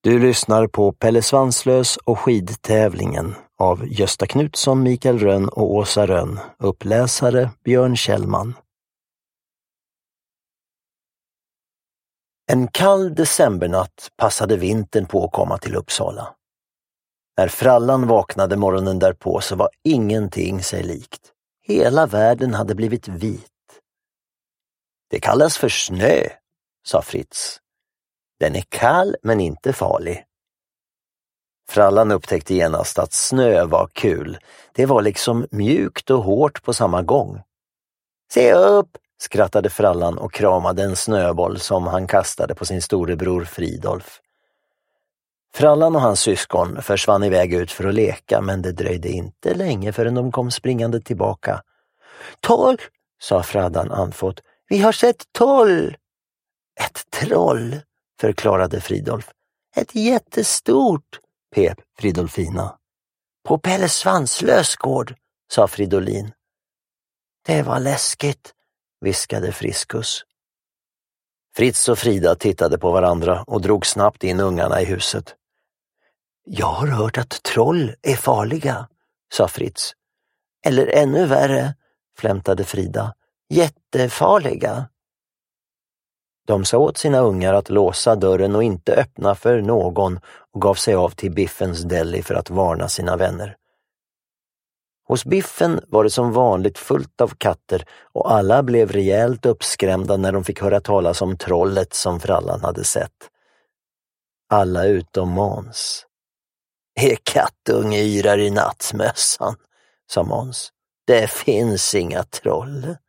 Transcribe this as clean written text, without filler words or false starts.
Du lyssnar på Pelle Svanslös och skidtävlingen av Gösta Knutsson, Mikael Rönn och Åsa Rönn. Uppläsare Björn Kjellman. En kall decembernatt passade vintern på att komma till Uppsala. När Frallan vaknade morgonen därpå så var ingenting sig likt. Hela världen hade blivit vit. Det kallas för snö, sa Fritz. Den är kall men inte farlig. Frallan upptäckte genast att snö var kul. Det var liksom mjukt och hårt på samma gång. Se upp, skrattade Frallan och kramade en snöboll som han kastade på sin storebror Fridolf. Frallan och hans syskon försvann iväg ut för att leka, men det dröjde inte länge förrän de kom springande tillbaka. Troll, sa Frallan andfått. Vi har sett troll. Ett troll, förklarade Fridolf. Ett jättestort, pep Fridolfina. På Pelle Svanslös gård, sa Fridolin. Det var läskigt, viskade Friskus. Fritz och Frida tittade på varandra och drog snabbt in ungarna i huset. Jag har hört att troll är farliga, sa Fritz. Eller ännu värre, flämtade Frida. Jättefarliga. De sa åt sina ungar att låsa dörren och inte öppna för någon och gav sig av till Biffens deli för att varna sina vänner. Hos Biffen var det som vanligt fullt av katter och alla blev rejält uppskrämda när de fick höra talas om trollet som Frallan hade sett. Alla utom Måns. Är kattunge yrar i nattmössan, sa Måns. Det finns inga troll.